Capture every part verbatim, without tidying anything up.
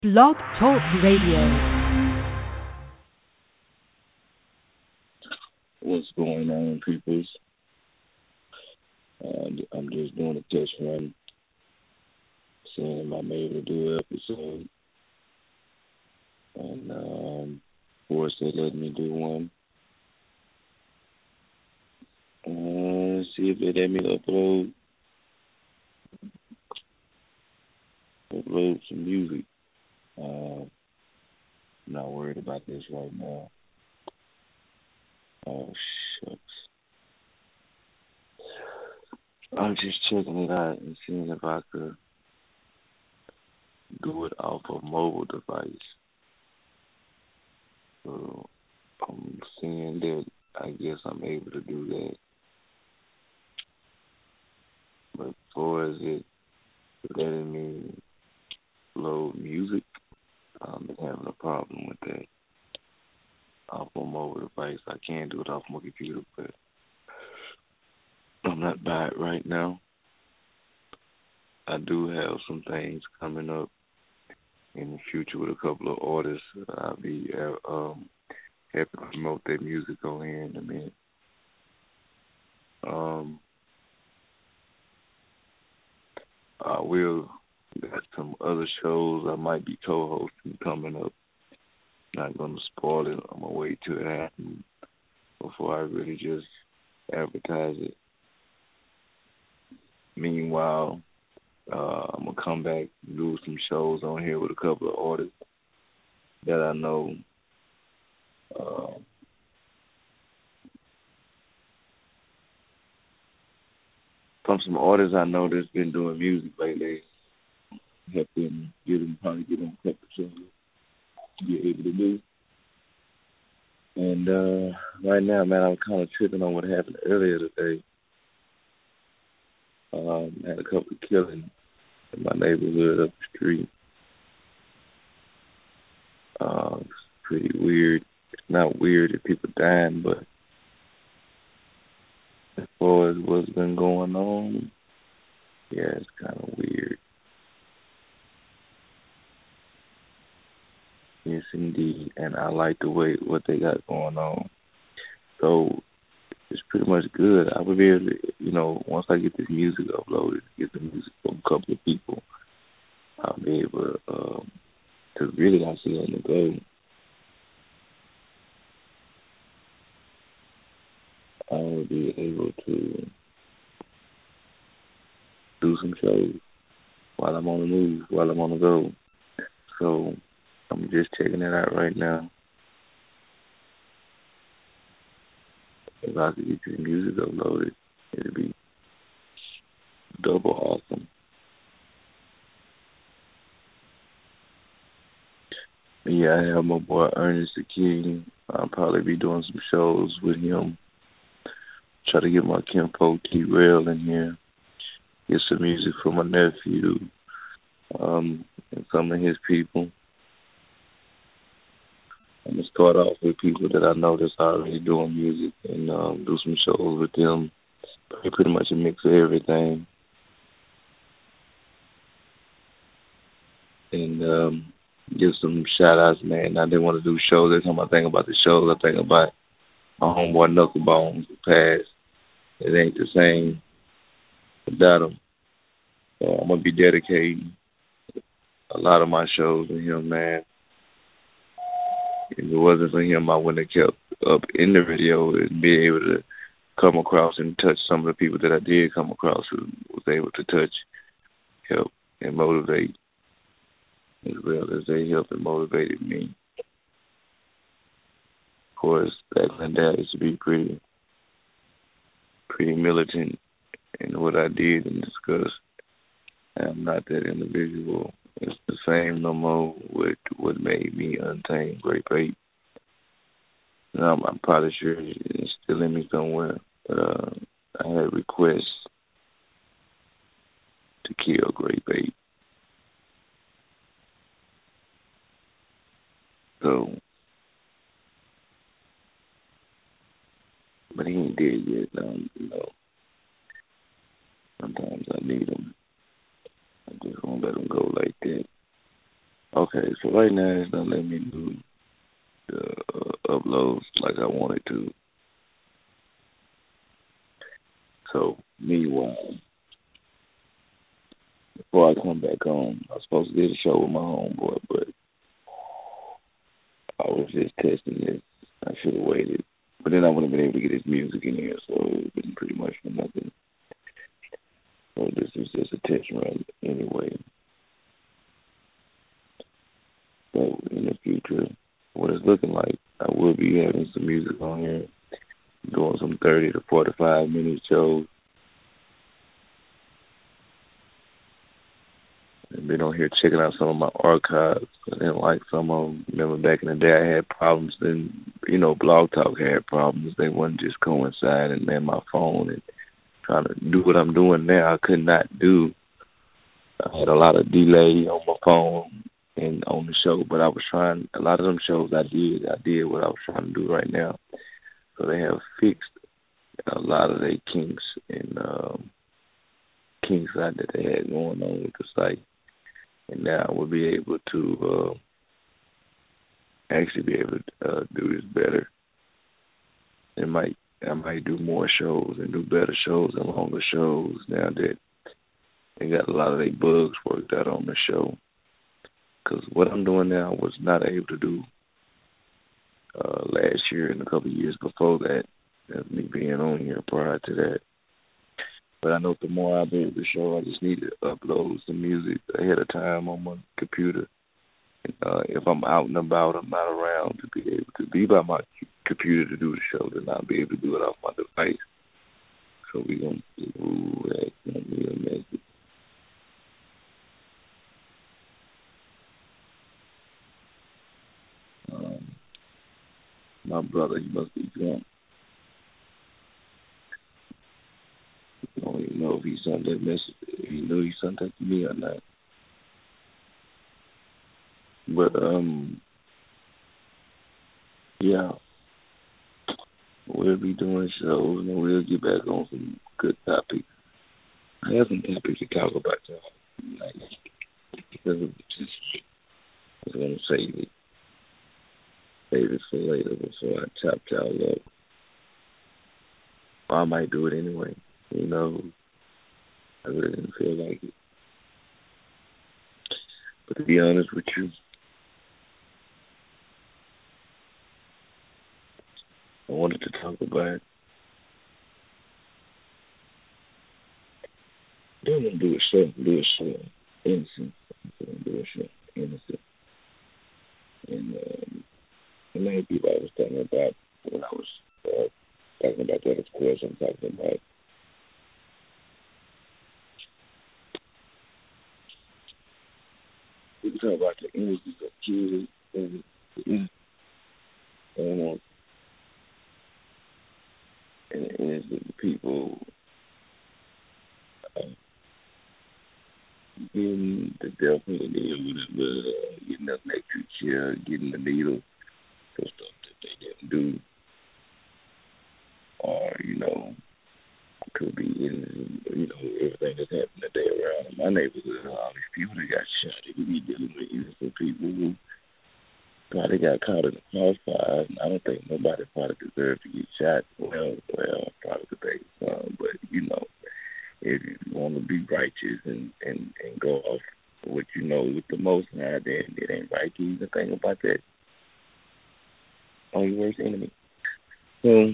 Blog Talk Radio. What's going on, peoples? Uh, I'm just doing a test run, seeing if I'm able to do an episode. And, um, of course, they let me do one. Uh, see if they let me upload, upload some music. Uh, I'm not worried about this right now. Oh, shucks. I'm just checking it out and seeing if I could do it off a mobile device. So I'm seeing that I guess I'm able to do that. But as far as it letting me load music, I'm having a problem with that. Off a mobile device, I can do it off my computer, but I'm not by it right now. I do have some things coming up in the future with a couple of artists. I'll be uh, um, happy to promote their music on here in a minute. Um, I will got some other shows I might be co-hosting coming up. Not going to spoil it. I'm going to wait till it happens before I really just advertise it. Meanwhile, uh, I'm going to come back and do some shows on here with a couple of artists that I know. Uh, from some artists I know that's been doing music lately. Help them get them, probably get them a couple of shows to be able to do. And uh, right now, man, I'm kind of tripping on what happened earlier today. Um, had a couple of killings in my neighborhood up the street. Uh, it's pretty weird. It's not weird that people dying, but as far as what's been going on, yeah, it's kind of weird. Yes, indeed. And I like the way what they got going on. So it's pretty much good. I would be able to, you know, once I get this music uploaded, get the music from a couple of people, I'll be able to, um, to really I see on the go. I will be able to do some shows while I'm on the move, while I'm on the go. So I'm just checking it out right now. If I could get this music uploaded, it'd be double awesome. But yeah, I have my boy Ernest the King. I'll probably be doing some shows with him. Try to get my Kinfolk T-Rail in here. Get some music from my nephew um, and some of his people. I'm going to start off with people that I know that's already doing music and um, do some shows with them. Pretty much a mix of everything. And um, give some shout-outs, man. I didn't want to do shows. Every time I think about the shows, I think about my homeboy Knucklebones who passed. It ain't the same without him. So I'm going to be dedicating a lot of my shows to him, man. If it wasn't for him, I wouldn't have kept up in the video and be able to come across and touch some of the people that I did come across who was able to touch, help, and motivate as well as they helped and motivated me. Of course, back then that used to be pretty, pretty militant in what I did and discussed. And I'm not that individual. It's the same no more with what made me Untamed Great Bait. And I'm, I'm probably sure it's still in me somewhere. But uh, I had requests to kill Great Bait. So, but he ain't dead yet. Um, you know, sometimes I need him. I just won't let him go like that. Okay, so right now it's not letting me do the uh, uploads like I wanted to. So meanwhile, before I come back home, I was supposed to do a show with my homeboy, but I was just testing this. I should have waited. But then I wouldn't have been able to get his music in here, so it would have been pretty much for nothing. So this is just a test run anyway. So in the future, what it's looking like, I will be having some music on here, doing some thirty to forty-five minute shows. And been on here checking out some of my archives. I didn't like some of them. Remember back in the day I had problems, then, you know, Blog Talk had problems. They wouldn't just coincide, and then my phone and trying to do what I'm doing now I could not do. I had a lot of delay on my phone and on the show, but I was trying, a lot of them shows I did, I did what I was trying to do right now. So they have fixed a lot of their kinks and um, kinks that they had going on with the site. And now I will be able to uh, actually be able to uh, do this better. It might, I might do more shows and do better shows and longer shows now that they got a lot of their bugs worked out on the show. Because what I'm doing now I was not able to do uh, last year and a couple of years before that, as me being on here prior to that. But I know the more I'll be able to show, I just need to upload some music ahead of time on my computer. And, uh, if I'm out and about, I'm not around to be able to be by my computer to do the show, then I'll be able to do it off my device. So we're going to do that. Going to be a message. Um, my brother, he must be drunk. I don't even know if he sent that message, if he knew he sent that to me or not. But, um, yeah, we'll be doing shows and we'll get back on some good topics. I have some topics to talk about tonight. Because of just, I was going to save it. Save it for later before I chop y'all up. Or I might do it anyway. You know, I really didn't feel like it. But to be honest with you, I wanted to talk about, I don't want to do a show, do a show, innocent. I don't do a show, innocent. And um, the main people I was talking about when I was uh, talking about that, of course, I'm talking about we can talk about the innocence of kids and the innocence and, and the innocence of people uh, getting the death penalty or whatever, uh, getting the electric chair, getting the needle for stuff that they didn't do, or, you know, could be in, you know, everything that's happened today around in my neighborhood. All these people that got shot, they could be dealing with innocent people who probably got caught in the crossfire. I don't think nobody probably deserved to get shot. Well, well, probably debate some, but, you know, if you want to be righteous and, and, and go off what you know with the most now, then it ain't right to even think about that on your worst enemy. So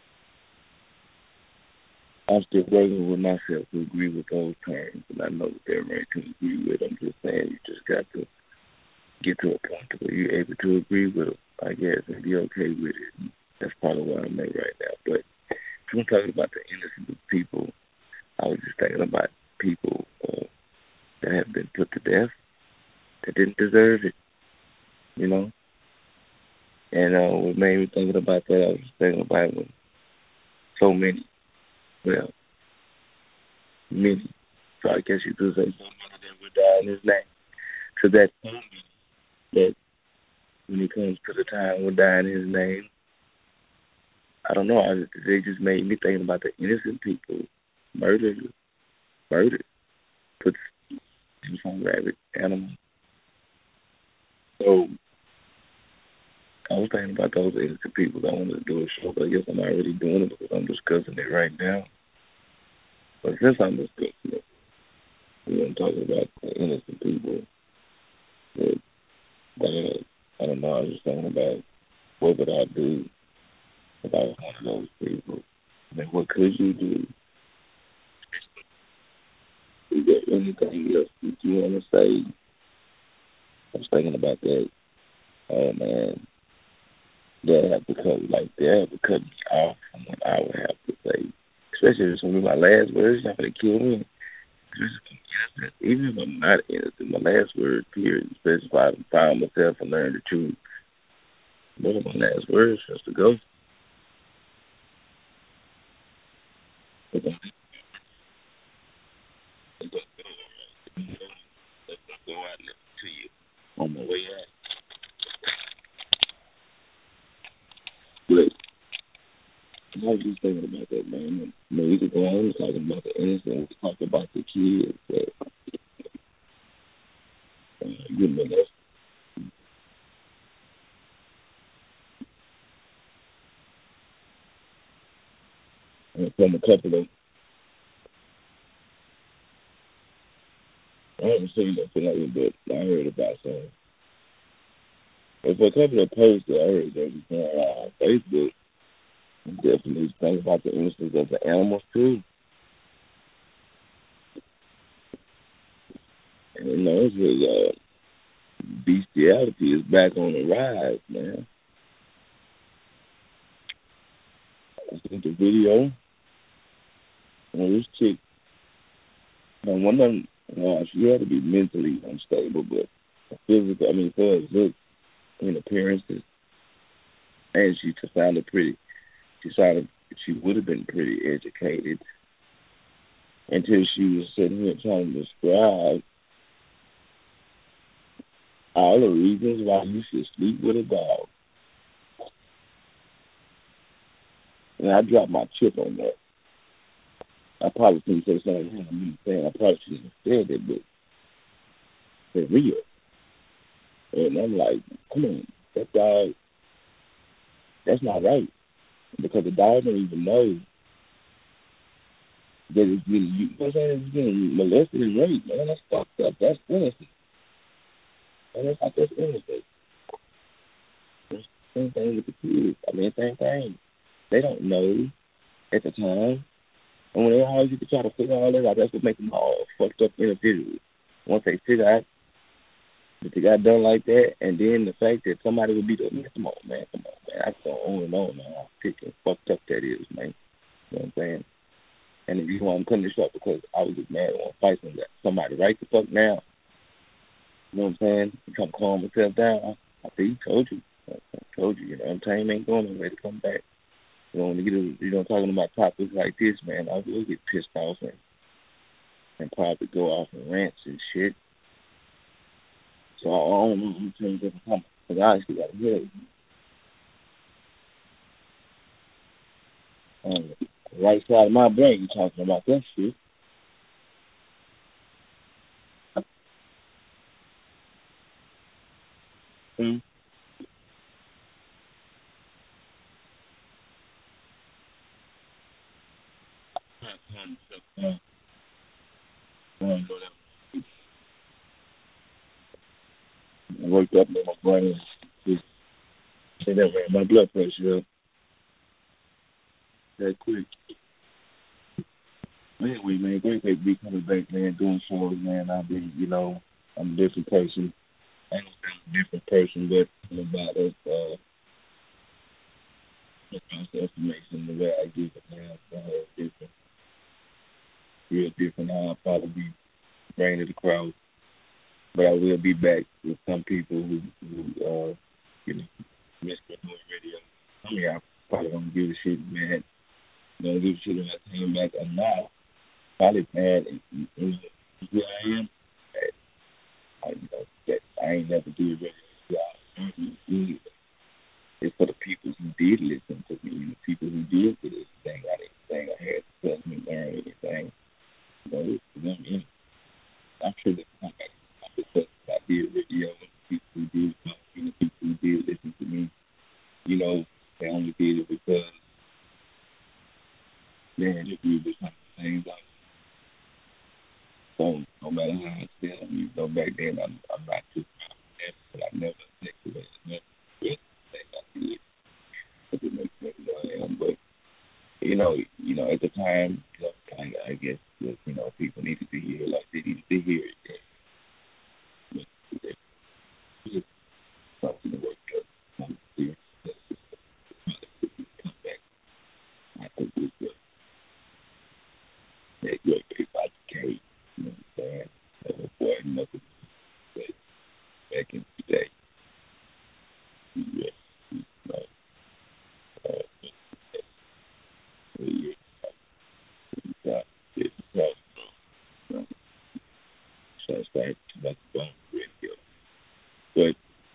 I'm still working with myself to agree with those terms, and I know that they're right to agree with. I'm just saying you just got to get to a point where you're able to agree with them, I guess, and be okay with it. That's probably where I'm at right now. But if I'm talking about the innocence of people, I was just thinking about people uh, that have been put to death that didn't deserve it, you know? And uh, what made me thinking about that, I was just thinking about when so many, well, many, so I guess you could say so many that would die in his name. To that point, that when it comes to the time we'll die in his name, I don't know, I, they just made me thinking about the innocent people murdered, murdered, put some rabbit animal So I was thinking about those innocent people that wanted to do a show, but I guess I'm already doing it because I'm discussing it right now. But since I'm discussing it, we I'm talking about the innocent people that, that I don't know, I was just thinking about what would I do if I was one of those people. I mean, what could you do? Is there anything else that you want to say? I was thinking about that. Oh man, they have to cut like they have to cut me off from what I would have to say. Especially if it's gonna be my last words, you're not gonna kill me. Even if I'm not innocent, my last word, period, especially if I find myself and learn the truth. What are my last words just to go? It's gonna go out to you on my way out. But I was just thinking about that, man. I mean, we could go on talking about the innocent, we talk about the kids that uh, you know, that's uh, from a couple of I haven't seen that tonight, but I heard about some. But for a couple of posts that I heard that was going on Facebook, definitely think about the innocence of the animals too. And you know, it's really, uh, bestiality is back on the rise, man. I seen the video on this chick. And one of them, uh, she had to be mentally unstable, but physical, I mean, for her look and appearances, and she sounded pretty. She sounded, she would have been pretty educated until she was sitting here trying to describe all the reasons why you should sleep with a dog. And I dropped my chip on that. I probably couldn't say something I mean, saying I probably shouldn't have said it, but they're real. And I'm like, come on, that dog, that's not right. Because the dog don't even know that it's getting, you know what I'm saying, it's getting molested and raped, man. That's fucked up. That's innocent. And that's not just innocent. It's the same thing with the kids. I mean, same thing. They don't know at the time. And when they always get to try to figure all that out, that's what makes them all fucked up individuals. Once they figure out that they got done like that, and then the fact that somebody would be the, man, come on, man, come on, man. I can go on and on, man. How sick and fucked up that is, man. You know what I'm saying? And the reason why I'm putting this up because I was just mad I want to fight some, somebody right the fuck now. You know what I'm saying? You come calm myself down. I think I told you. I told you, you know, time ain't going nowhere to come back. You know, when you get, you know, talking about topics like this, man, I will get pissed off and, and probably go off and rants and shit. So I don't know who turns up and because I actually got to hear it. On the right side of my brain, you talking about that shit. Hmm? Yeah. I worked up in my brain. Just say that ran my blood pressure up that quick. Anyway, man, great to be coming back, man, doing shows, man. I've been, you know, I'm a different person. I ain't gonna say I'm a different person, but I'm about us, uh, the information, the way I give it, man, it's gonna have different, real different. I'll probably be bringing it across, but I will be back with some people who, who uh, you know, miss me doing radio. I mean, I probably don't give a shit, man. Don't give a shit if I came back or not. Probably mad and, and who I am. I, you know, that I ain't never do it really. It's for the people who did listen to me, the people who did get anything out of anything I had to tell me, learn anything. You know, it's for them. I'm sure they come back because I did radio and people who did come at the time, I, I guess, you know, people needed to hear it like they needed to hear it. Yeah. Something to work up. Something to come back. I think it was good. That great big about the cave. You know what I'm saying? That was boy, nothing back in the day. Yeah. Like, uh, yeah. Yeah. It's tough, bro. So I started to like the bone radio. But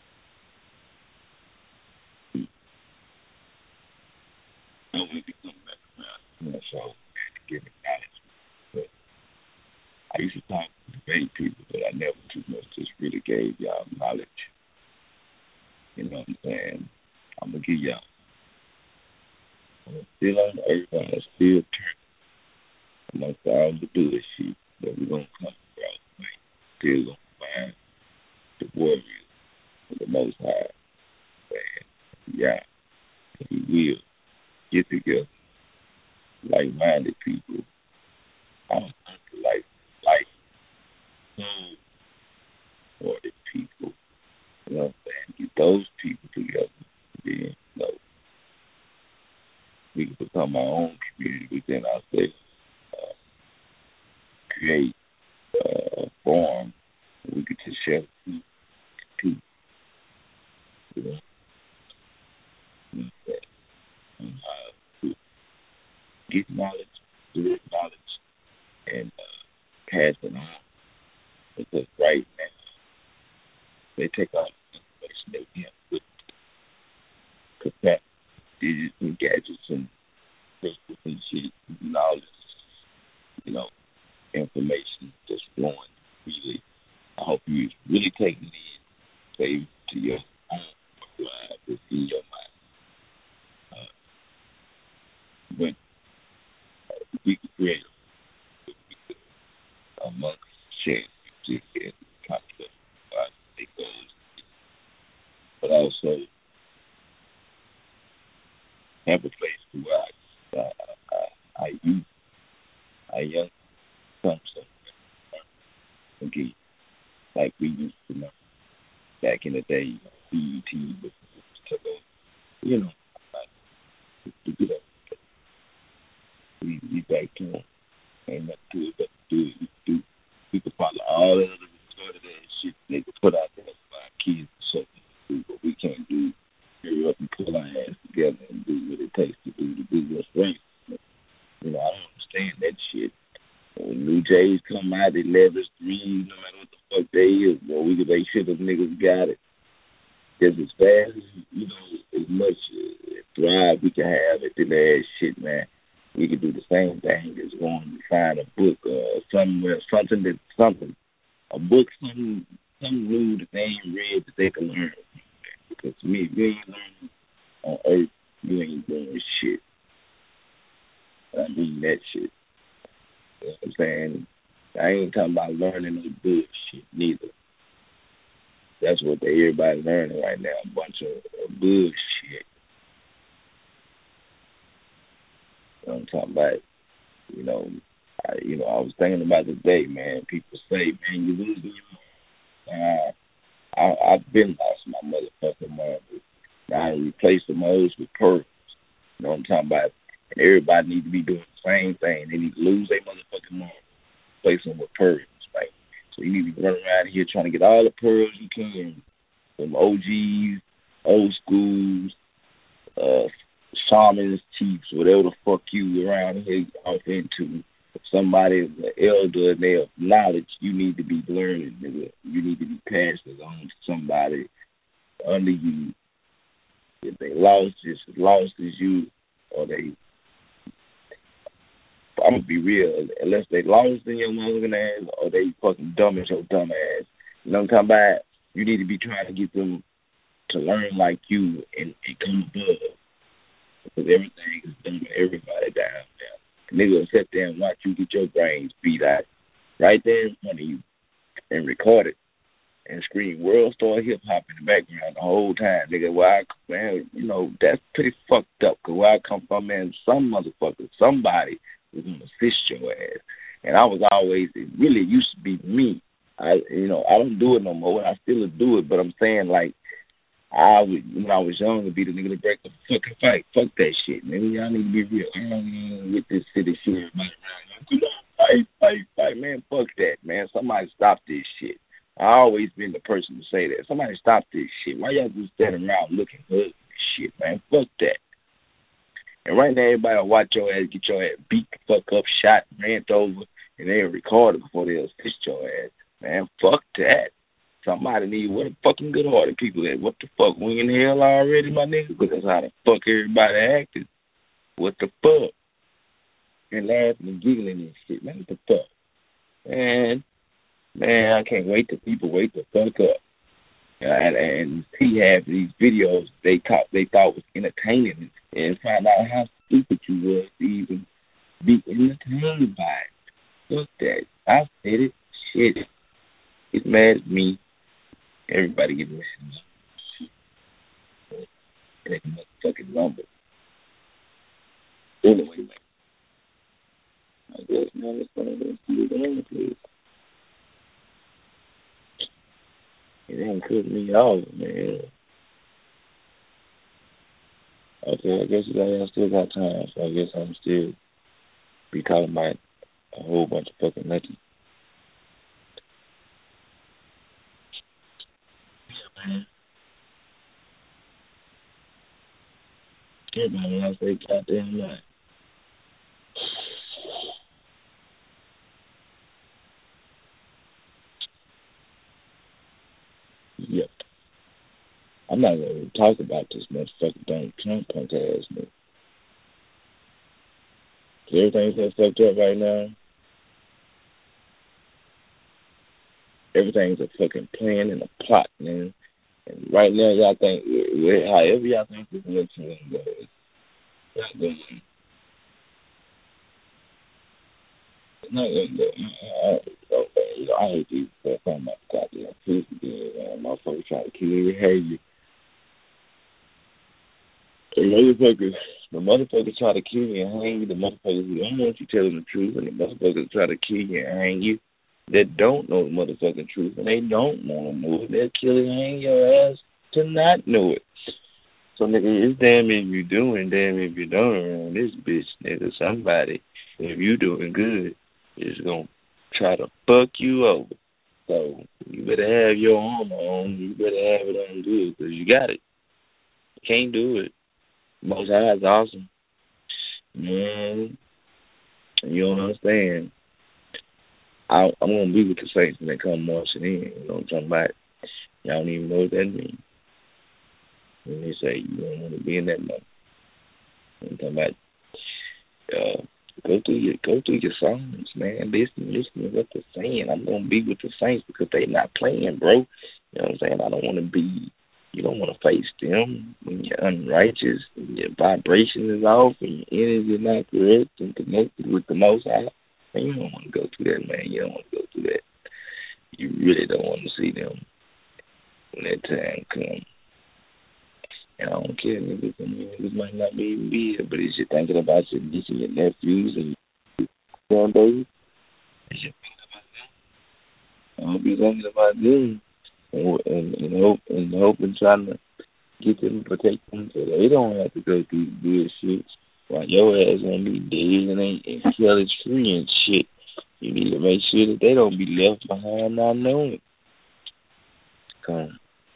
I wanted to come back around. You know, so I had to give it knowledge. But I used to talk to debate people, but I never too much just really gave y'all knowledge. You know what I'm saying? I'm going to give y'all. I'm still on the earth, I'm still turning amongst all the bullshit that we're going to come across. Like, still going to find the warriors for the Most High. And yeah, we will get together, like-minded people. I don't like, like, soul-oriented people. You know what I'm saying? Get those people together. Then, you know, we can become our own community within ourselves. Uh, create uh, a forum where we could just share peace. You know, and how to get knowledge, direct knowledge, and uh, pass it on. Because right now, they take all the information that we have with capacity, digits and gadgets and Facebook and shit, knowledge, you know, information just flowing freely. I hope you really taking it in, save to your own life, it's in your mind. Uh, when uh, we can create amongst sharing music and concept about it goes, but also have a place to where I, I, I, I use I young come somewhere again, like we used to know back in the day. B E T was took over, you know, like, to get up. We we back to them. Ain't nothing to it but to do it. We do. We could follow all that other retarded ass shit they could put out there for our kids and something, but we can't do. Hurry up and pull our ass together and do what it takes to do to do what's right. You know, I don't understand that shit. When New Jays come out, they leverage three, no matter what the fuck they is, boy, we could make sure them niggas got it. Just as fast as, you know, as much uh, thrive we can have at the ass shit, man. We could do the same thing as going to find a book or uh, somewhere, something that, something, a book, something, something new that they ain't read that they can learn. Because we, we ain't learning on earth, you ain't doing shit. I mean that shit. You know what I'm saying? I ain't talking about learning no bullshit neither. That's what they, everybody learning right now, a bunch of, of bullshit. You know what I'm talking about? You know, I, you know, I was thinking about today, man. People say, man, you losing your mind. Uh, I, I've been lost my motherfucking mind. Now I replaced the modes with pearls. You know what I'm talking about? And everybody needs to be doing the same thing. They need to lose their motherfucking mind, replace them with pearls, right? So you need to be running around here trying to get all the pearls you can from O Gs, old schools, uh, shamans, chiefs, whatever the fuck you around here off into. If somebody is an elder and they have knowledge, you need to be learning. You need to be passing it on to somebody under you. If they lost, just as lost as you, or they, I'm gonna be real, unless they lost in your motherfucking ass, or they fucking dumb as your dumb ass. You know what I'm talking about? You need to be trying to get them to learn like you and, and come above. Because everything is done with everybody down there. Nigga will sit there and watch you get your brains beat out right there in front of you and record it and scream World Star Hip Hop in the background the whole time. Nigga, where I, man, you know, that's pretty fucked up. Because where I come from, man, some motherfucker, somebody we're gonna assist your ass. And I was always, it really used to be me. I, you know, I don't do it no more. I still do it, but I'm saying like, I would, when I was young, to be the nigga to break the fucking fight. Fuck that shit, man. Y'all need to be real. I don't even with this city shit. Everybody around. Come on, fight, fight, fight, man. Fuck that, man. Somebody stop this shit. I always been the person to say that. Somebody stop this shit. Why y'all just standing around looking ugly shit, man? Fuck that. And right now, everybody will watch your ass, get your ass beat the fuck up, shot, ran over, and they'll record it before they'll assist your ass. Man, fuck that. Somebody need what the fucking good-hearted people at. What the fuck? We in hell already, my nigga? Because that's how the fuck everybody acted. What the fuck? And laughing and giggling and shit. Man, what the fuck? Man, man, I can't wait till people wake the fuck up. And, and see half of these videos they thought they thought was entertaining, and find out how stupid you was to even be entertained by it. Fuck that. I said it. Shit. Get mad at me. Everybody get mad at me. It ain't motherfucking number. Anyway, man. I guess now it's gonna go see the end, please. It ain't cut me off, man. Okay, I guess I still got time, so I guess I'm still be talking about a whole bunch of fucking nothing. Yeah, man. Everybody else say goddamn lie. Yep. I'm not going to talk about this motherfucker Donald Trump punk ass nigga. Everything's so fucked up right now. Everything's a fucking plan and a plot, man. And right now, y'all think, however y'all think this election is going to go, it's not going to. It's not going to go. I, I, you know, I hate these stuff talking about the goddamn prison bill, man. Motherfuckers try to kill you, hate you. The motherfuckers, the motherfuckers try to kill you and hang you. The motherfuckers who don't want you telling the truth, and the motherfuckers try to kill you and hang you that don't know the motherfucking truth, and they don't want to know it. They'll kill you and hang your ass to not know it. So, nigga, it's damn if you do and damn if you don't around this bitch, nigga. Somebody, if you doing good, is going to try to fuck you over. So, you better have your armor on. You better have it on good, because you got it. Can't do it. Most High is awesome. Man, you don't understand. I, I'm going to be with the Saints when they come marching in. You know what I'm talking about? Y'all don't even know what that means. When they say you don't want to be in that mode. You know what I'm talking about? Uh, go through your go through your songs, man. Listen, listen to what they're saying. I'm going to be with the Saints because they not playing, bro. You know what I'm saying? I don't want to be... You don't want to face them when you're unrighteous, and your vibration is off, and your energy is not correct and connected with the Most High. Man, you don't want to go through that, man. You don't want to go through that. You really don't want to see them when that time comes. And I don't care, niggas. I mean, niggas might not be even be here, but if you're thinking about your nieces and your nephews and your grandbabies, if you're thinking about them, I hope you're thinking about them. And, and, and hope and hope and trying to get them and protect them so they don't have to go through bullshit while your ass gonna be dead and ain't and college free and shit. You need to make sure that they don't be left behind not knowing. Come,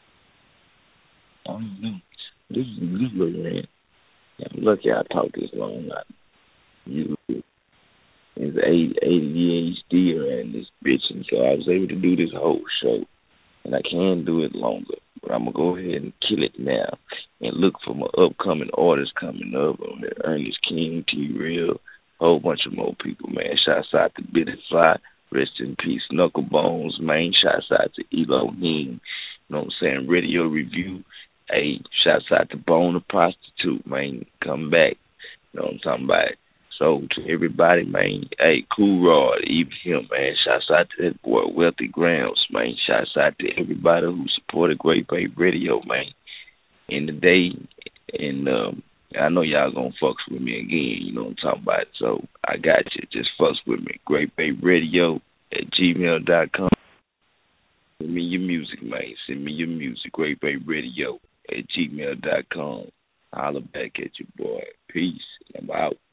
I don't know. This is this little man. I'm lucky I talked this long. I usually it's eighty eighty years still around this bitch, and so I was able to do this whole show. And I can do it longer, but I'm going to go ahead and kill it now and look for my upcoming artists coming up on the Ernest King, T-Real, a whole bunch of more people, man. Shouts out to Billy Fly, rest in peace, Knucklebones, man. Shouts out to Elohim, you know what I'm saying, Radio Review. Hey, shouts out to Bone the Prostitute, man, come back, you know what I'm talking about. So to everybody, man, hey, Cool Rod, even him, man, shouts out to that boy, Wealthy Grounds, man. Shouts out to everybody who supported Great Bay Radio, man. In the day, and um, I know y'all gonna fucks with me again, you know what I'm talking about. So I got you. Just fucks with me. Great Bay Radio at gmail dot com. Send me your music, man. Send me your music. Great Bay Radio at gmail dot com. Holla back at you, boy. Peace. I'm out.